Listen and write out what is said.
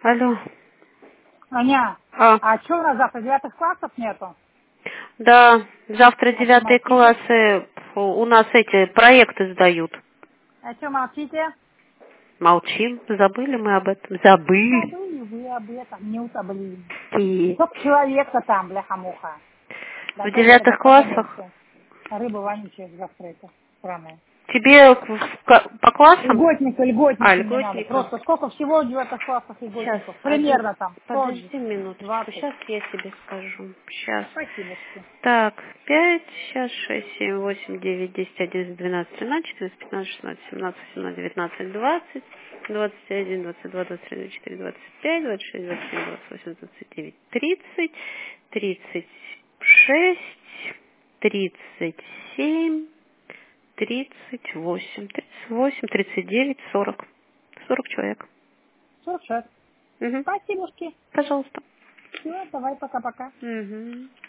Алло. Аня, А, а что у нас завтра 9 классов нету? да, завтра А что 9 молчите? классы у нас эти проекты сдают. А что молчите? Молчим, забыли мы об этом. Забыли. Забыли вы об этом, Нюта, блин. И Сколько человека там, бляха-муха. в Готовить 9 это надо классах меньше. Рыба вонючая завтра это, сраная. тебе по классам? А, Льготники мне надо. льготников. Просто сколько всего в 9 классах Сейчас, льготников? Примерно там 100, подожди минуточку, 20. сейчас я тебе скажу. Сейчас. Спасибочки. Так, 5, сейчас 6, 7, 8, 9, 10, 11, 12, 13, 14, 15, 16, 17, 18, 19, 20, 21, 22, 23, 24, 25, 26, 27, 28, 29, 30, 36, 37, 38, 38, 39, 40. 40 человек. 46. Угу. Спасибочки. Пожалуйста. Все, давай, пока-пока. Угу.